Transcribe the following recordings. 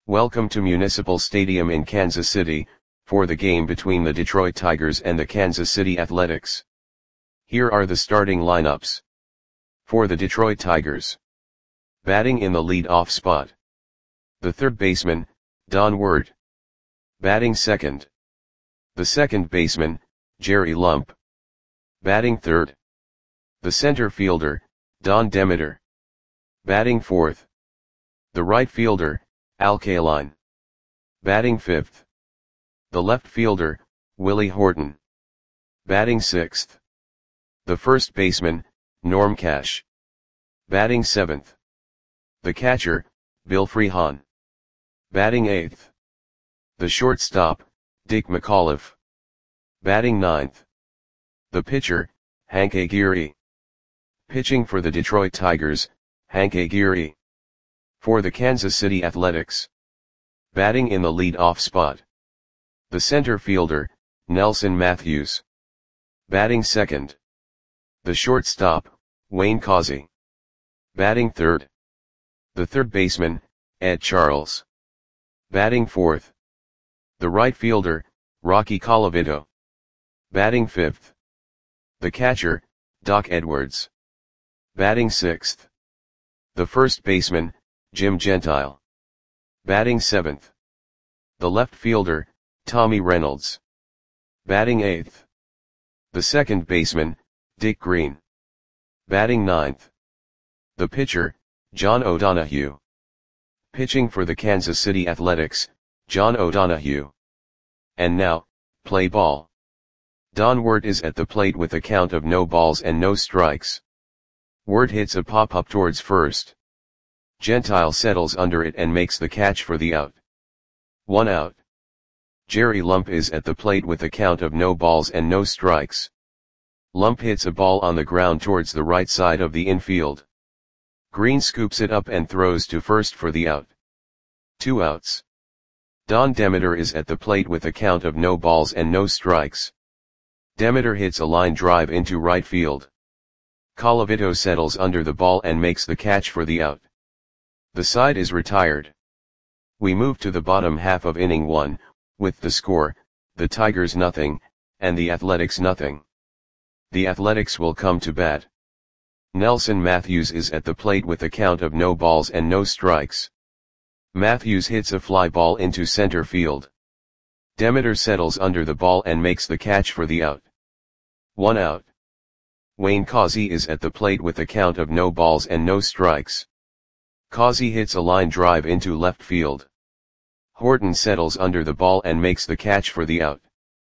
Welcome to Municipal Stadium in Kansas City, for the game between the Detroit Tigers and the Kansas City Athletics. Here are the starting lineups. For the Detroit Tigers. Batting in the lead-off spot. The third baseman, Don Ward. Batting second. The second baseman, Jerry Lump. Batting third. The center fielder, Don Demeter. Batting fourth. The right fielder, Al Kaline. Batting fifth. The left fielder, Willie Horton. Batting sixth. The first baseman, Norm Cash. Batting seventh. The catcher, Bill Freehan. Batting eighth. The shortstop, Dick McAuliffe. Batting ninth. The pitcher, Hank Aguirre. Pitching for the Detroit Tigers, Hank Aguirre. For the Kansas City Athletics. Batting in the lead-off spot. The center fielder, Nelson Matthews. Batting second. The shortstop, Wayne Causey. Batting third. The third baseman, Ed Charles. Batting fourth. The right fielder, Rocky Colavito. Batting fifth. The catcher, Doc Edwards. Batting sixth. The first baseman, Jim Gentile. Batting seventh. The left fielder, Tommy Reynolds. Batting eighth. The second baseman, Dick Green. Batting ninth. The pitcher, John O'Donohue. Pitching for the Kansas City Athletics, John O'Donohue. And now, play ball. Don Ward is at the plate with a count of no balls and no strikes. Ward hits a pop-up towards first. Gentile settles under it and makes the catch for the out. 1 out. Jerry Lump is at the plate with a count of no balls and no strikes. Lump hits a ball on the ground towards the right side of the infield. Green scoops it up and throws to first for the out. 2 outs. Don Demeter is at the plate with a count of no balls and no strikes. Demeter hits a line drive into right field. Colavito settles under the ball and makes the catch for the out. The side is retired. We move to the bottom half of inning 1, with the score, the Tigers nothing, and the Athletics nothing. The Athletics will come to bat. Nelson Matthews is at the plate with a count of no balls and no strikes. Matthews hits a fly ball into center field. Demeter settles under the ball and makes the catch for the out. 1 out. Wayne Causey is at the plate with a count of no balls and no strikes. Causey hits a line drive into left field. Horton settles under the ball and makes the catch for the out.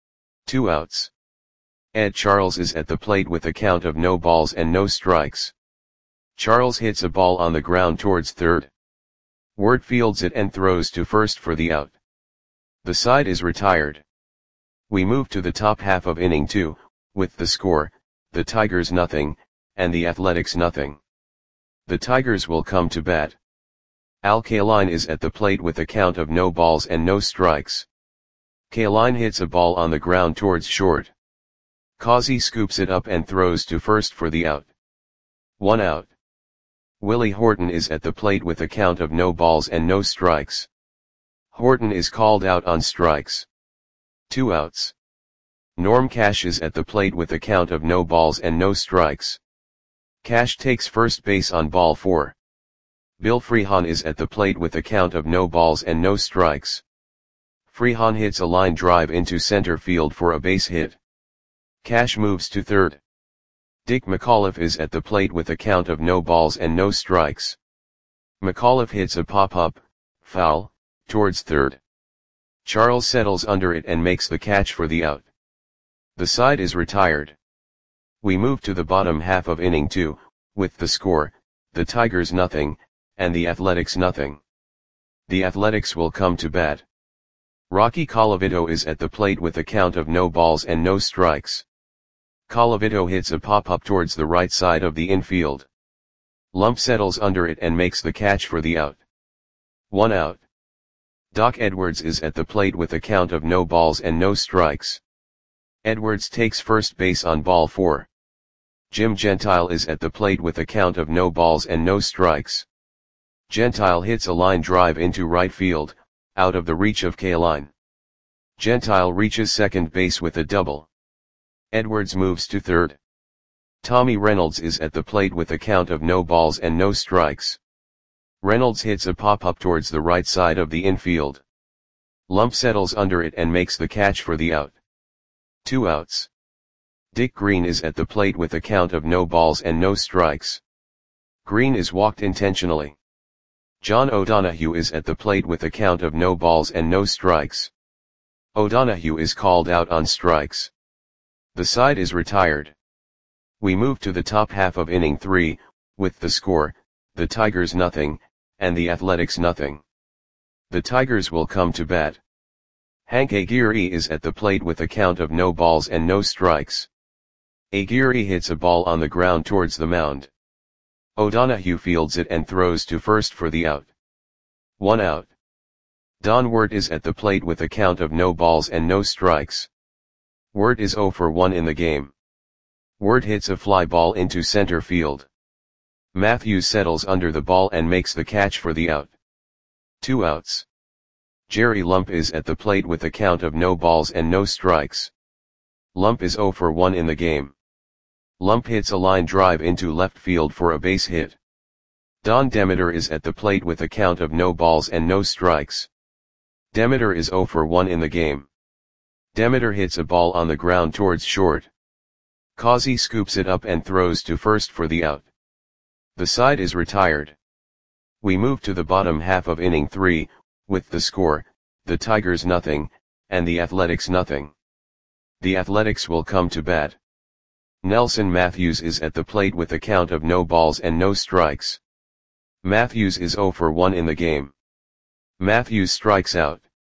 2 outs. Ed Charles is at the plate with a count of no balls and no strikes. Charles hits a ball on the ground towards third. Ward fields it and throws to first for the out. The side is retired. We move to the top half of inning 2, with the score, the Tigers nothing, and the Athletics nothing. The Tigers will come to bat. Al Kaline is at the plate with a count of no balls and no strikes. Kaline hits a ball on the ground towards short. Causey scoops it up and throws to first for the out. 1 out. Willie Horton is at the plate with a count of no balls and no strikes. Horton is called out on strikes. 2 outs. Norm Cash is at the plate with a count of no balls and no strikes. Cash takes first base on ball 4. Bill Freehan is at the plate with a count of no balls and no strikes. Freehan hits a line drive into center field for a base hit. Cash moves to third. Dick McAuliffe is at the plate with a count of no balls and no strikes. McAuliffe hits a pop-up, foul, towards third. Charles settles under it and makes the catch for the out. The side is retired. We move to the bottom half of inning 2, with the score, the Tigers nothing, and the Athletics nothing. The Athletics will come to bat. Rocky Colavito is at the plate with a count of no balls and no strikes. Colavito hits a pop-up towards the right side of the infield. Lump settles under it and makes the catch for the out. 1 out. Doc Edwards is at the plate with a count of no balls and no strikes. Edwards takes first base on ball 4. Jim Gentile is at the plate with a count of no balls and no strikes. Gentile hits a line drive into right field, out of the reach of Kaline. Gentile reaches second base with a double. Edwards moves to third. Tommy Reynolds is at the plate with a count of no balls and no strikes. Reynolds hits a pop-up towards the right side of the infield. Lump settles under it and makes the catch for the out. 2 outs. Dick Green is at the plate with a count of no balls and no strikes. Green is walked intentionally. John O'Donohue is at the plate with a count of no balls and no strikes. O'Donohue is called out on strikes. The side is retired. We move to the top half of inning 3, with the score, the Tigers nothing, and the Athletics nothing. The Tigers will come to bat. Hank Aguirre is at the plate with a count of no balls and no strikes. Aguirre hits a ball on the ground towards the mound. O'Donohue fields it and throws to first for the out. 1 out. Don Wirt is at the plate with a count of no balls and no strikes. Wirt is 0 for 1 in the game. Wirt hits a fly ball into center field. Matthews settles under the ball and makes the catch for the out. 2 outs. Jerry Lump is at the plate with a count of no balls and no strikes. Lump is 0 for 1 in the game. Lump hits a line drive into left field for a base hit. Don Demeter is at the plate with a count of no balls and no strikes. Demeter is 0 for 1 in the game. Demeter hits a ball on the ground towards short. Causey scoops it up and throws to first for the out. The side is retired. We move to the bottom half of inning 3, with the score, the Tigers nothing, and the Athletics nothing. The Athletics will come to bat. Nelson Matthews is at the plate with a count of no balls and no strikes. Matthews is 0 for 1 in the game. Matthews strikes out.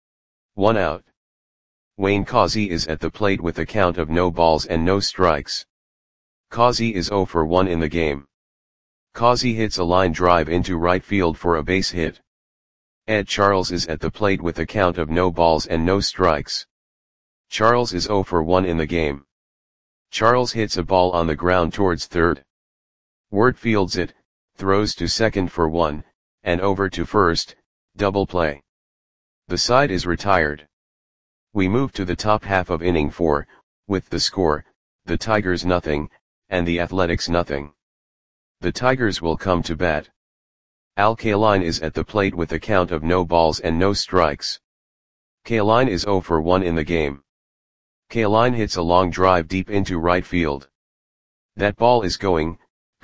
1 out. Wayne Causey is at the plate with a count of no balls and no strikes. Causey is 0 for 1 in the game. Causey hits a line drive into right field for a base hit. Ed Charles is at the plate with a count of no balls and no strikes. Charles is 0 for 1 in the game. Charles hits a ball on the ground towards third. Wirt fields it, throws to second for 1, and over to first, double play. The side is retired. We move to the top half of inning 4, with the score, the Tigers nothing, and the Athletics nothing. The Tigers will come to bat. Al Kaline is at the plate with a count of no balls and no strikes. Kaline is 0 for 1 in the game. Kaline hits a long drive deep into right field. That ball is going,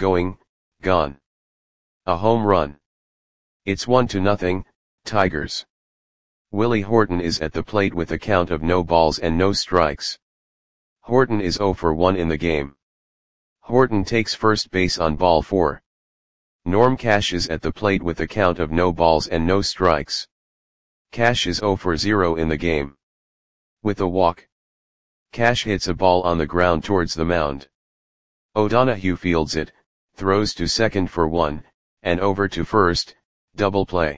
gone. A home run. It's 1-0, Tigers. Willie Horton is at the plate with a count of no balls and no strikes. Horton is 0 for 1 in the game. Horton takes first base on ball 4. Norm Cash is at the plate with a count of no balls and no strikes. Cash is 0 for 0 in the game. With a walk, Cash hits a ball on the ground towards the mound. O'Donohue fields it, throws to second for 1, and over to first, double play.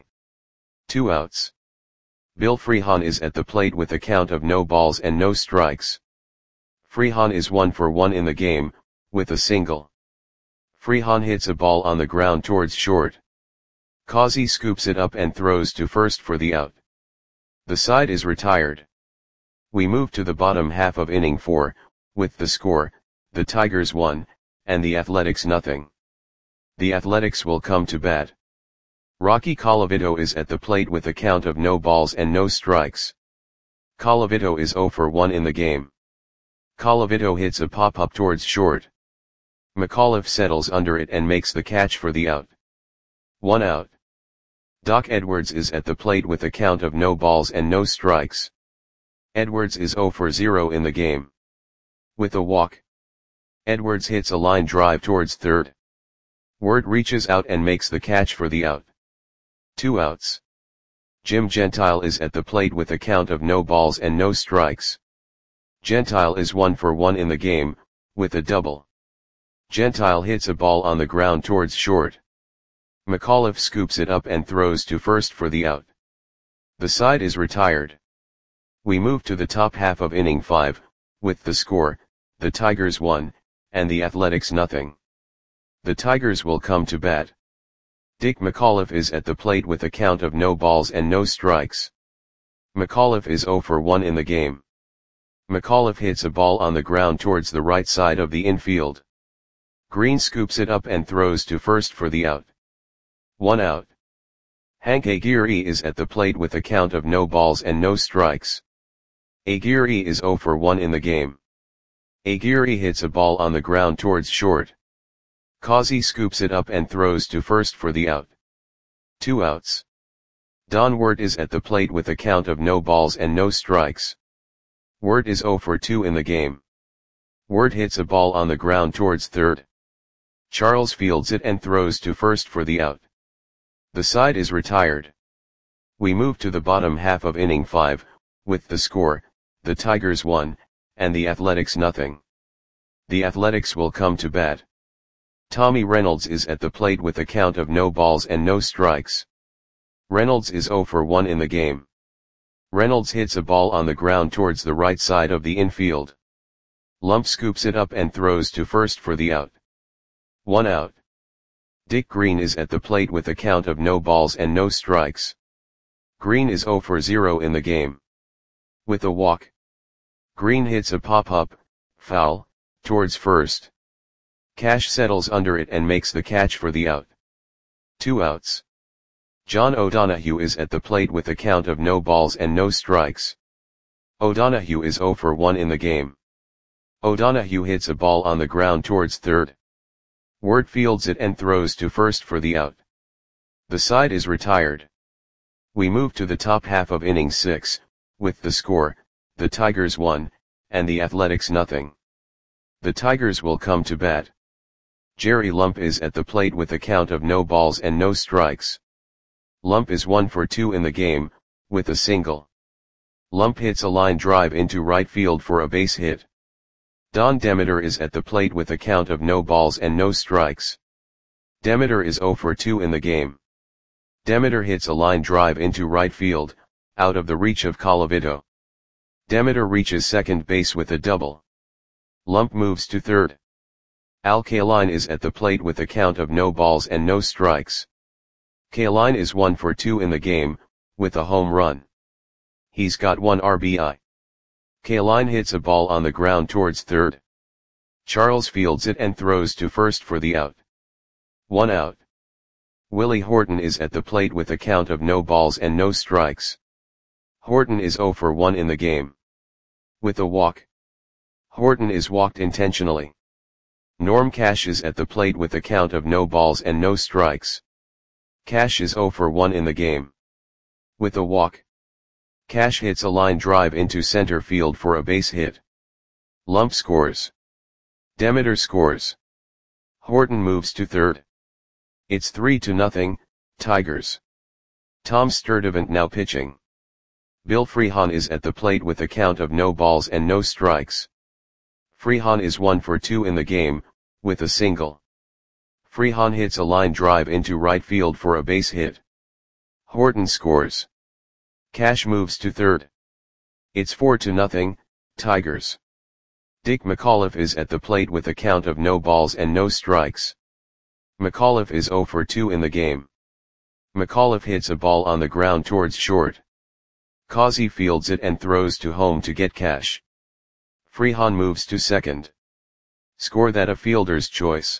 2 outs. Bill Freehan is at the plate with a count of no balls and no strikes. Freehan is 1 for 1 in the game, with a single. Freehan hits a ball on the ground towards short. Causey scoops it up and throws to first for the out. The side is retired. We move to the bottom half of inning 4, with the score, the Tigers 1, and the Athletics nothing. The Athletics will come to bat. Rocky Colavito is at the plate with a count of no balls and no strikes. Colavito is 0 for 1 in the game. Colavito hits a pop-up towards short. McAuliffe settles under it and makes the catch for the out. 1 out. Doc Edwards is at the plate with a count of no balls and no strikes. Edwards is 0 for 0 in the game. With a walk, Edwards hits a line drive towards third. Wirt reaches out and makes the catch for the out. 2 outs. Jim Gentile is at the plate with a count of no balls and no strikes. Gentile is 1 for 1 in the game, with a double. Gentile hits a ball on the ground towards short. McAuliffe scoops it up and throws to first for the out. The side is retired. We move to the top half of inning 5, with the score, the Tigers 1, and the Athletics nothing. The Tigers will come to bat. Dick McAuliffe is at the plate with a count of no balls and no strikes. McAuliffe is 0 for 1 in the game. McAuliffe hits a ball on the ground towards the right side of the infield. Green scoops it up and throws to first for the out. 1 out. Hank Aguirre is at the plate with a count of no balls and no strikes. Aguirre is 0 for 1 in the game. Aguirre hits a ball on the ground towards short. Causey scoops it up and throws to first for the out. 2 outs. Don Wirt is at the plate with a count of no balls and no strikes. Wirt is 0 for 2 in the game. Wirt hits a ball on the ground towards third. Charles fields it and throws to first for the out. The side is retired. We move to the bottom half of inning 5, with the score, the Tigers 1, and the Athletics nothing. The Athletics will come to bat. Tommy Reynolds is at the plate with a count of no balls and no strikes. Reynolds is 0 for 1 in the game. Reynolds hits a ball on the ground towards the right side of the infield. Lump scoops it up and throws to first for the out. 1 out. Dick Green is at the plate with a count of no balls and no strikes. Green is 0 for 0 in the game. With a walk. Green hits a pop-up, foul, towards first. Cash settles under it and makes the catch for the out. 2 outs. John O'Donohue is at the plate with a count of no balls and no strikes. O'Donohue is 0 for 1 in the game. O'Donohue hits a ball on the ground towards third. Wirt fields it and throws to first for the out. The side is retired. We move to the top half of inning 6, with the score, the Tigers 1, and the Athletics nothing. The Tigers will come to bat. Jerry Lump is at the plate with a count of no balls and no strikes. Lump is 1 for 2 in the game, with a single. Lump hits a line drive into right field for a base hit. Don Demeter is at the plate with a count of no balls and no strikes. Demeter is 0 for 2 in the game. Demeter hits a line drive into right field, out of the reach of Colavito. Demeter reaches second base with a double. Lump moves to third. Al Kaline is at the plate with a count of no balls and no strikes. Kaline is 1 for 2 in the game, with a home run. He's got 1 RBI. Kaline hits a ball on the ground towards third. Charles fields it and throws to first for the out. 1 out. Willie Horton is at the plate with a count of no balls and no strikes. Horton is 0 for 1 in the game. With a walk. Horton is walked intentionally. Norm Cash is at the plate with a count of no balls and no strikes. Cash is 0 for 1 in the game. With a walk. Cash hits a line drive into center field for a base hit. Lump scores. Demeter scores. Horton moves to third. It's 3-0, Tigers. Tom Sturdivant now pitching. Bill Freehan is at the plate with a count of no balls and no strikes. Freehan is 1 for 2 in the game, with a single. Freehan hits a line drive into right field for a base hit. Horton scores. Cash moves to third. It's 4-0, Tigers. Dick McAuliffe is at the plate with a count of no balls and no strikes. McAuliffe is 0 for 2 in the game. McAuliffe hits a ball on the ground towards short. Causey fields it and throws to home to get Cash. Freehan moves to second. Score that a fielder's choice.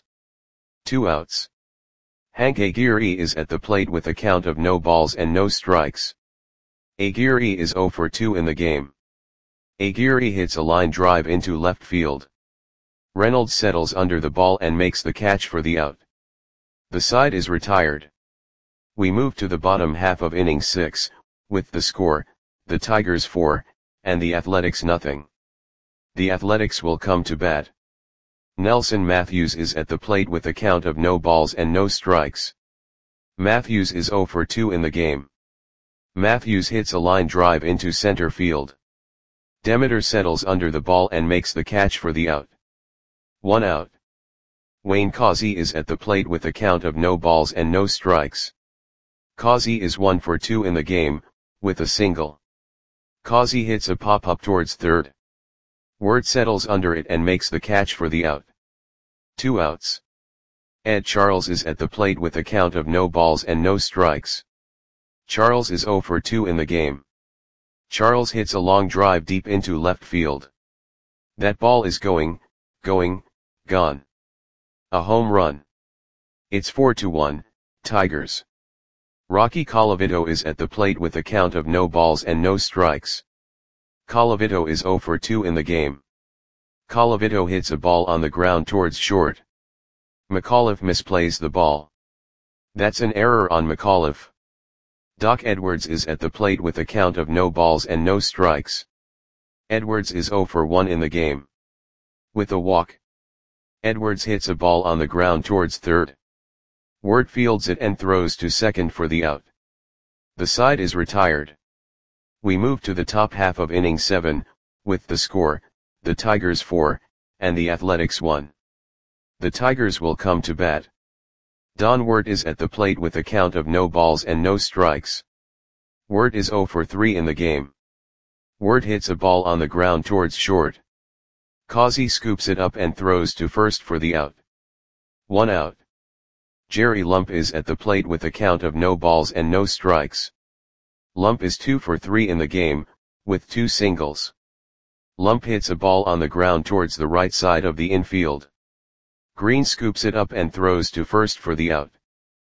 2 outs. Hank Aguirre is at the plate with a count of no balls and no strikes. Aguirre is 0 for 2 in the game. Aguirre hits a line drive into left field. Reynolds settles under the ball and makes the catch for the out. The side is retired. We move to the bottom half of inning 6, with the score, the Tigers 4, and the Athletics nothing. The Athletics will come to bat. Nelson Matthews is at the plate with a count of no balls and no strikes. Matthews is 0 for 2 in the game. Matthews hits a line drive into center field. Demeter settles under the ball and makes the catch for the out. 1 out. Wayne Causey is at the plate with a count of no balls and no strikes. Causey is 1 for 2 in the game, with a single. Causey hits a pop-up towards third. Wirt settles under it and makes the catch for the out. 2 outs. Ed Charles is at the plate with a count of no balls and no strikes. Charles is 0 for 2 in the game. Charles hits a long drive deep into left field. That ball is going, gone. A home run. It's 4-1, Tigers. Rocky Colavito is at the plate with a count of no balls and no strikes. Colavito is 0 for 2 in the game. Colavito hits a ball on the ground towards short. McAuliffe misplays the ball. That's an error on McAuliffe. Doc Edwards is at the plate with a count of no balls and no strikes. Edwards is 0 for 1 in the game. With a walk. Edwards hits a ball on the ground towards third. Wirt fields it and throws to second for the out. The side is retired. We move to the top half of inning 7, with the score, the Tigers 4, and the Athletics 1. The Tigers will come to bat. Don Wirt is at the plate with a count of no balls and no strikes. Wirt is 0 for 3 in the game. Wirt hits a ball on the ground towards short. Causey scoops it up and throws to first for the out. 1 out. Jerry Lump is at the plate with a count of no balls and no strikes. Lump is 2 for 3 in the game, with 2 singles. Lump hits a ball on the ground towards the right side of the infield. Green scoops it up and throws to first for the out.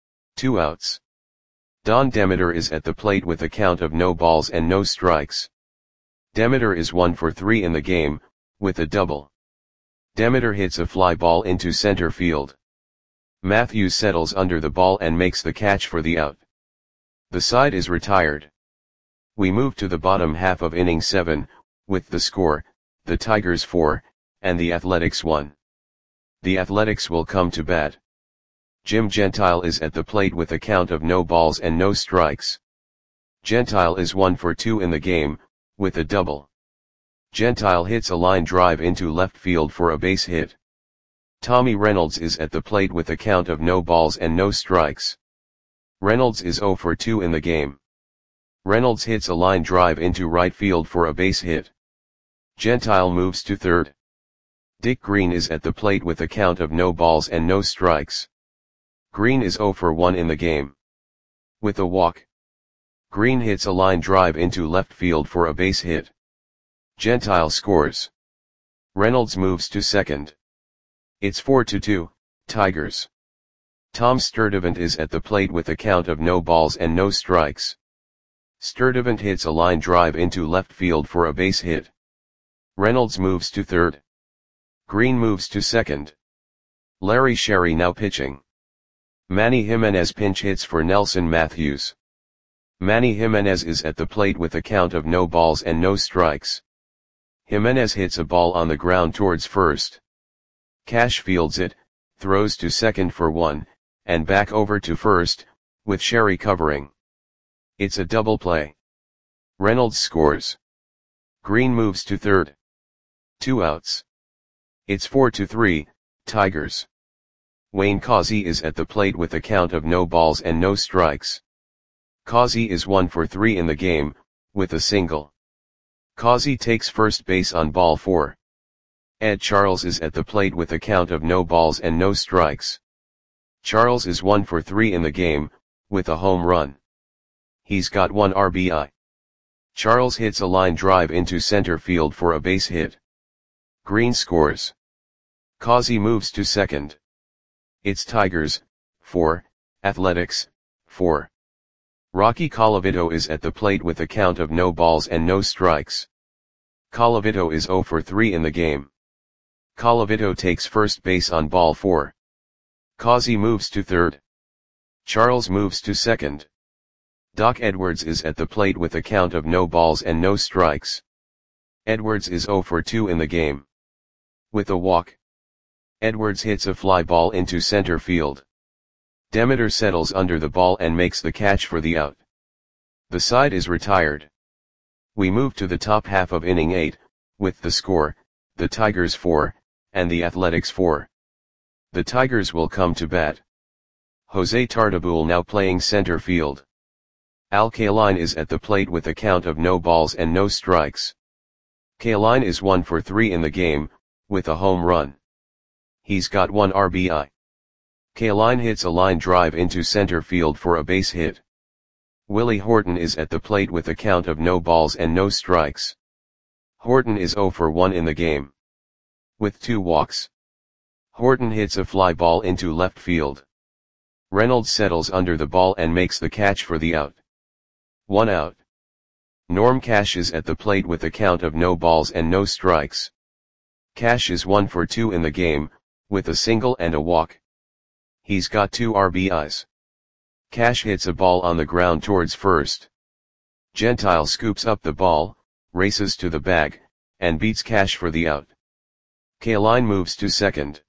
2 outs. Don Demeter is at the plate with a count of no balls and no strikes. Demeter is 1 for 3 in the game, with a double. Demeter hits a fly ball into center field. Matthews settles under the ball and makes the catch for the out. The side is retired. We move to the bottom half of inning 7, with the score, the Tigers 4, and the Athletics 1. The Athletics will come to bat. Jim Gentile is at the plate with a count of no balls and no strikes. Gentile is 1 for 2 in the game, with a double. Gentile hits a line drive into left field for a base hit. Tommy Reynolds is at the plate with a count of no balls and no strikes. Reynolds is 0 for 2 in the game. Reynolds hits a line drive into right field for a base hit. Gentile moves to third. Dick Green is at the plate with a count of no balls and no strikes. Green is 0 for 1 in the game. With a walk. Green hits a line drive into left field for a base hit. Gentile scores. Reynolds moves to second. It's 4-2, Tigers. Tom Sturdivant is at the plate with a count of no balls and no strikes. Sturdivant hits a line drive into left field for a base hit. Reynolds moves to third. Green moves to second. Larry Sherry now pitching. Manny Jimenez pinch hits for Nelson Matthews. Manny Jimenez is at the plate with a count of no balls and no strikes. Jimenez hits a ball on the ground towards first. Cash fields it, throws to second for 1, and back over to first, with Sherry covering. It's a double play. Reynolds scores. Green moves to third. 2 outs. It's 4-3, Tigers. Wayne Causey is at the plate with a count of no balls and no strikes. Causey is 1 for 3 in the game, with a single. Causey takes first base on ball 4. Ed Charles is at the plate with a count of no balls and no strikes. Charles is 1 for 3 in the game, with a home run. He's got 1 RBI. Charles hits a line drive into center field for a base hit. Green scores. Causey moves to second. It's Tigers, 4, Athletics, 4. Rocky Colavito is at the plate with a count of no balls and no strikes. Colavito is 0 for 3 in the game. Colavito takes first base on ball 4. Causey moves to third. Charles moves to second. Doc Edwards is at the plate with a count of no balls and no strikes. Edwards is 0 for 2 in the game. With a walk. Edwards hits a fly ball into center field. Demeter settles under the ball and makes the catch for the out. The side is retired. We move to the top half of inning 8, with the score, the Tigers 4, and the Athletics 4. The Tigers will come to bat. Jose Tartabull now playing center field. Al Kaline is at the plate with a count of no balls and no strikes. Kaline is 1 for 3 in the game, with a home run. He's got 1 RBI. Kaline hits a line drive into center field for a base hit. Willie Horton is at the plate with a count of no balls and no strikes. Horton is 0 for 1 in the game. With 2 walks. Horton hits a fly ball into left field. Reynolds settles under the ball and makes the catch for the out. 1 out. Norm Cash is at the plate with a count of no balls and no strikes. Cash is 1 for 2 in the game, with a single and a walk. He's got 2 RBIs. Cash hits a ball on the ground towards first. Gentile scoops up the ball, races to the bag, and beats Cash for the out. Kaline moves to second.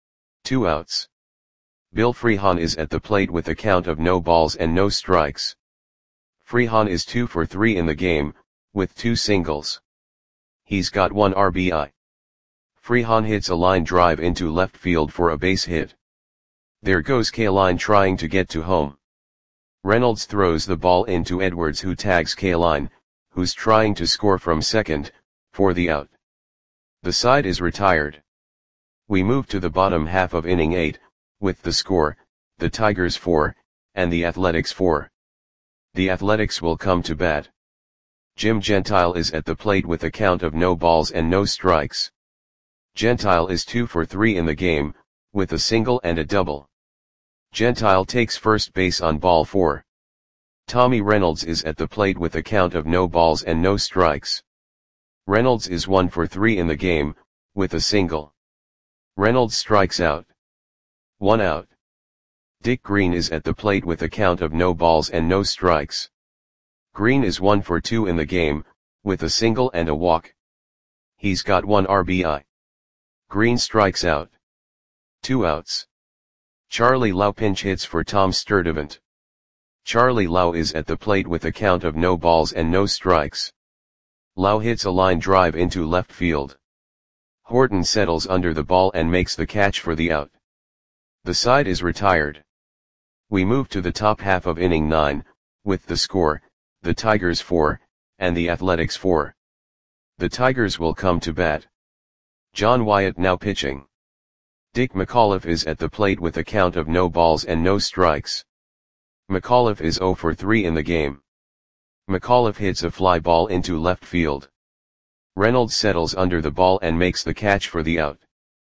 2 outs. Bill Freehan is at the plate with a count of no balls and no strikes. Freehan is 2 for 3 in the game, with 2 singles. He's got 1 RBI. Freehan hits a line drive into left field for a base hit. There goes Kaline trying to get to home. Reynolds throws the ball into Edwards, who tags Kaline, who's trying to score from second, for the out. The side is retired. We move to the bottom half of inning 8, with the score, the Tigers 4, and the Athletics 4. The Athletics will come to bat. Jim Gentile is at the plate with a count of no balls and no strikes. Gentile is 2 for 3 in the game, with a single and a double. Gentile takes first base on ball 4. Tommy Reynolds is at the plate with a count of no balls and no strikes. Reynolds is 1 for 3 in the game, with a single. Reynolds strikes out. 1 out. Dick Green is at the plate with a count of no balls and no strikes. Green is 1 for 2 in the game, with a single and a walk. He's got 1 RBI. Green strikes out. 2 outs. Charlie Lau pinch hits for Tom Sturdivant. Charlie Lau is at the plate with a count of no balls and no strikes. Lau hits a line drive into left field. Horton settles under the ball and makes the catch for the out. The side is retired. We move to the top half of inning 9, with the score, the Tigers 4, and the Athletics 4. The Tigers will come to bat. John Wyatt now pitching. Dick McAuliffe is at the plate with a count of no balls and no strikes. McAuliffe is 0 for 3 in the game. McAuliffe hits a fly ball into left field. Reynolds settles under the ball and makes the catch for the out.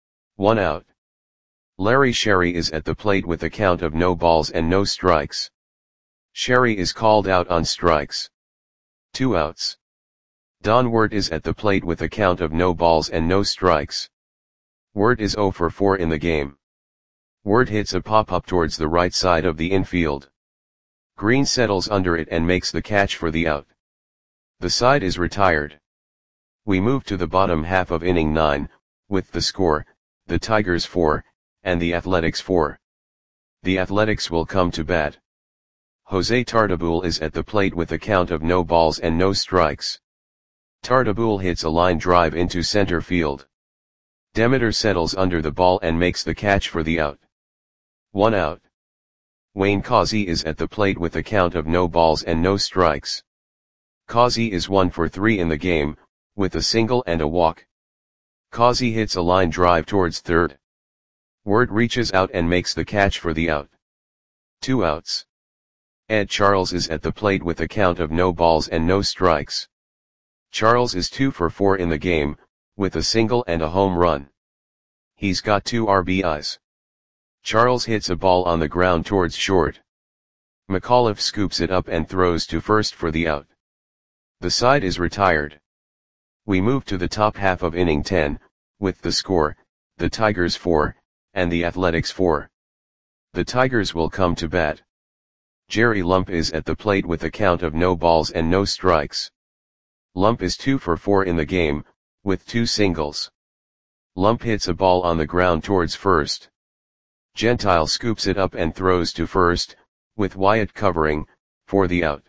1 out. Larry Sherry is at the plate with a count of no balls and no strikes. Sherry is called out on strikes. 2 outs. Don Wirt is at the plate with a count of no balls and no strikes. Wirt is 0 for 4 in the game. Wirt hits a pop-up towards the right side of the infield. Green settles under it and makes the catch for the out. The side is retired. We move to the bottom half of inning 9, with the score, the Tigers 4, and the Athletics 4. The Athletics will come to bat. Jose Tartabull is at the plate with a count of no balls and no strikes. Tartabull hits a line drive into center field. Demeter settles under the ball and makes the catch for the out. 1 out. Wayne Causey is at the plate with a count of no balls and no strikes. Causey is 1 for 3 in the game, with a single and a walk. Causey hits a line drive towards third. Wirt reaches out and makes the catch for the out. 2 outs. Ed Charles is at the plate with a count of no balls and no strikes. Charles is 2 for 4 in the game, with a single and a home run. He's got 2 RBIs. Charles hits a ball on the ground towards short. McAuliffe scoops it up and throws to first for the out. The side is retired. We move to the top half of inning 10, with the score, the Tigers 4, and the Athletics 4. The Tigers will come to bat. Jerry Lump is at the plate with a count of no balls and no strikes. Lump is 2 for 4 in the game, with 2 singles. Lump hits a ball on the ground towards first. Gentile scoops it up and throws to first, with Wyatt covering, for the out.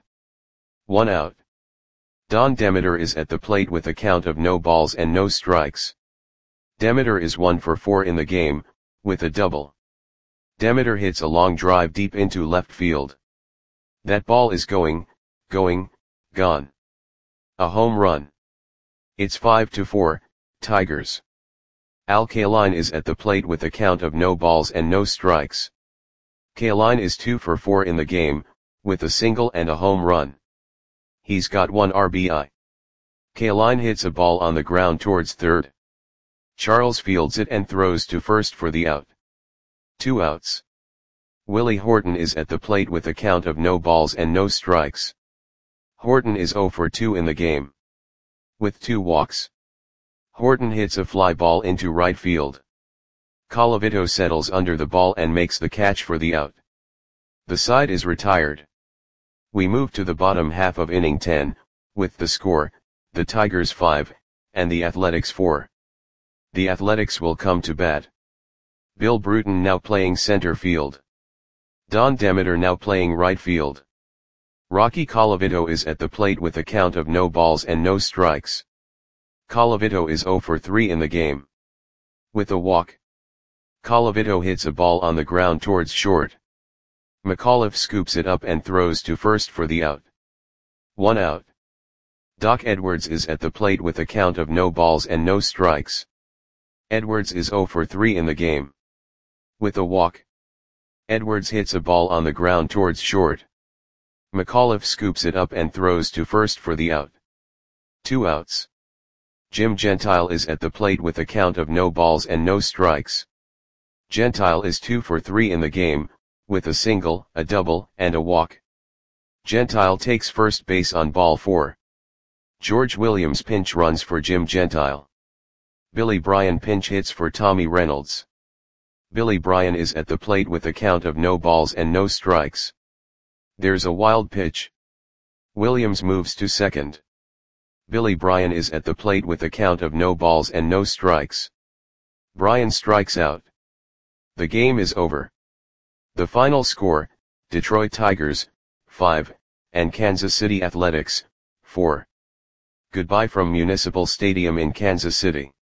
1 out. Don Demeter is at the plate with a count of no balls and no strikes. Demeter is 1 for 4 in the game, with a double. Demeter hits a long drive deep into left field. That ball is gone. A home run. It's 5-4, Tigers. Al Kaline is at the plate with a count of no balls and no strikes. Kaline is 2 for 4 in the game, with a single and a home run. He's got 1 RBI. Kaline hits a ball on the ground towards third. Charles fields it and throws to first for the out. 2 outs. Willie Horton is at the plate with a count of no balls and no strikes. Horton is 0 for 2 in the game, with 2 walks. Horton hits a fly ball into right field. Colavito settles under the ball and makes the catch for the out. The side is retired. We move to the bottom half of inning 10, with the score, the Tigers 5, and the Athletics 4. The Athletics will come to bat. Bill Bruton now playing center field. Don Demeter now playing right field. Rocky Colavito is at the plate with a count of no balls and no strikes. Colavito is 0 for 3 in the game, with a walk. Colavito hits a ball on the ground towards short. McAuliffe scoops it up and throws to first for the out. 1 out. Doc Edwards is at the plate with a count of no balls and no strikes. Edwards is 0 for 3 in the game, with a walk. Edwards hits a ball on the ground towards short. McAuliffe scoops it up and throws to first for the out. 2 outs. Jim Gentile is at the plate with a count of no balls and no strikes. Gentile is 2 for 3 in the game, with a single, a double, and a walk. Gentile takes first base on ball 4. George Williams pinch runs for Jim Gentile. Billy Bryan pinch hits for Tommy Reynolds. Billy Bryan is at the plate with a count of no balls and no strikes. There's a wild pitch. Williams moves to second. Billy Bryan is at the plate with a count of no balls and no strikes. Bryan strikes out. The game is over. The final score, Detroit Tigers, 5, and Kansas City Athletics, 4. Goodbye from Municipal Stadium in Kansas City.